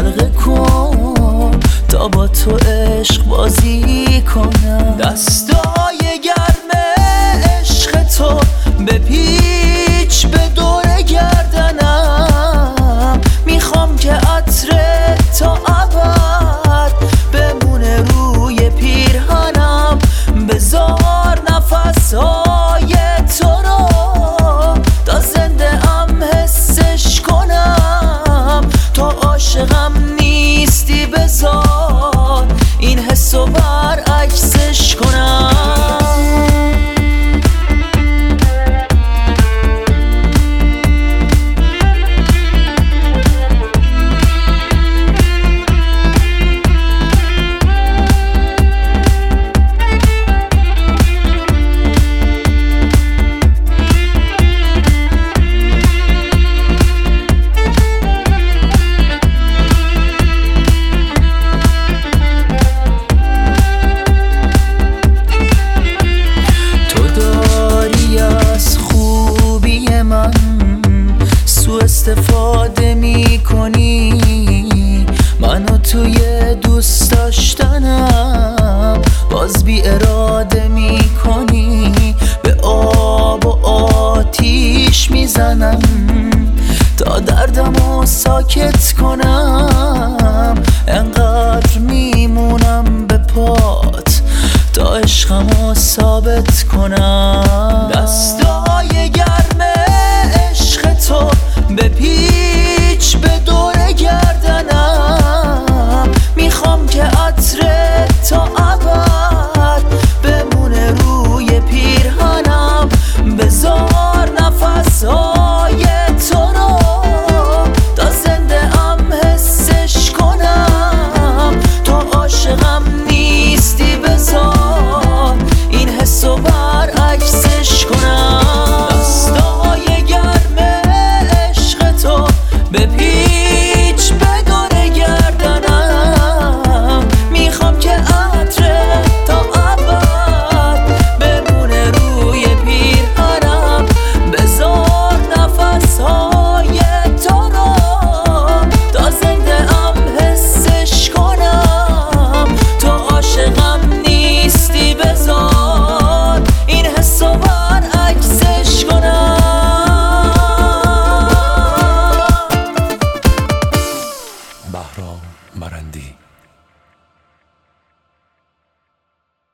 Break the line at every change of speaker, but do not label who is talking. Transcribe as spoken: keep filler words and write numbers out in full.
حلقه کن تا با تو عشق بازی کنم. دستای گرم عشق تو بپیچ به دور گردنم، میخوام که عطر تا ابد بمونه روی پیرهنم. بذار نفسهای تو رو تا زنده ام حسش کنم. تا عاشقم نیستی بذار این حسو برعکسش کنم. استفاده می کنی منو توی دوست داشتنم، باز بی اراده می کنی. به آب و آتیش میزنم تا دردمو ساکت کنم.